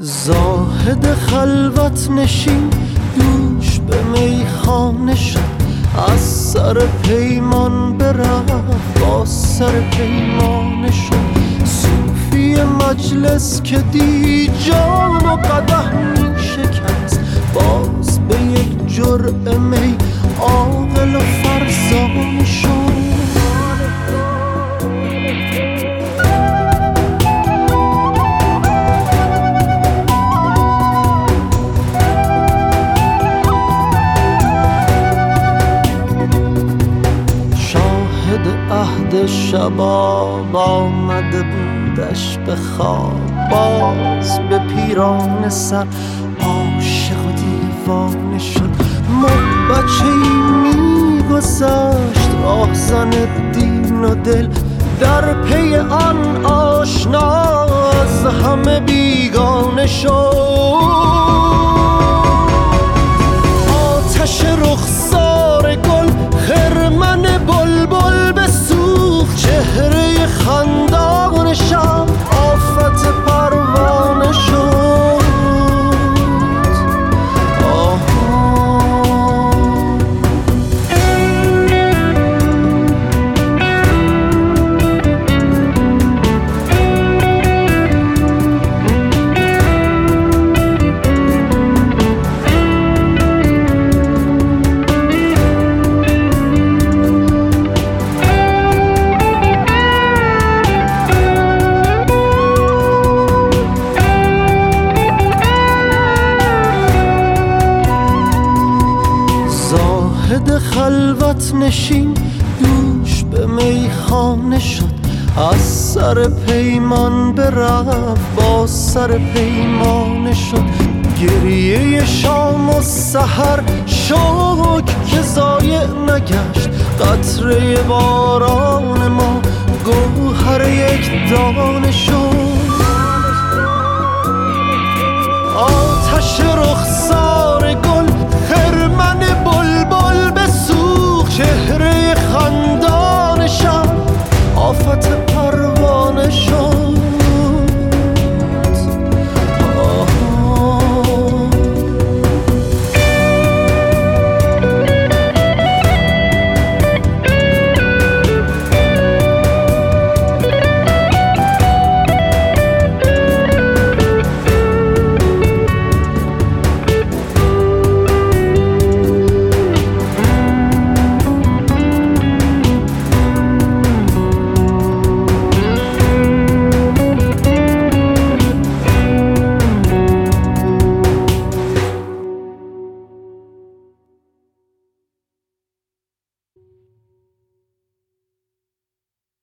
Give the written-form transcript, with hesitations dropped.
زاهد خلوت نشین دوش به میخانه شد، از سر پیمان برفت با سر پیمانه شد. صوفی مجلس که دی جام و قدح می شکست، باز به یک جرعه می عاقل و فرزانه شد. عهد شباب آمده بودش به خواب، باز به پیران سر عاشق و دیوانه شد. بچه‌ای می‌گذشت راهزن دین و دل، در پی آن آشنا از همه بیگانه شد. آتش رخسار گل خرمن بلبل بسوخت، چهره خندان شب آفت پروانه شد. زاهد خلوت نشین دوش به میخانه شد، از سر پیمان برفت با سر پیمانه شد. گریه شام و سحر شوق که ضایع نگشت، قطره باران ما گوهر یک دانه شد.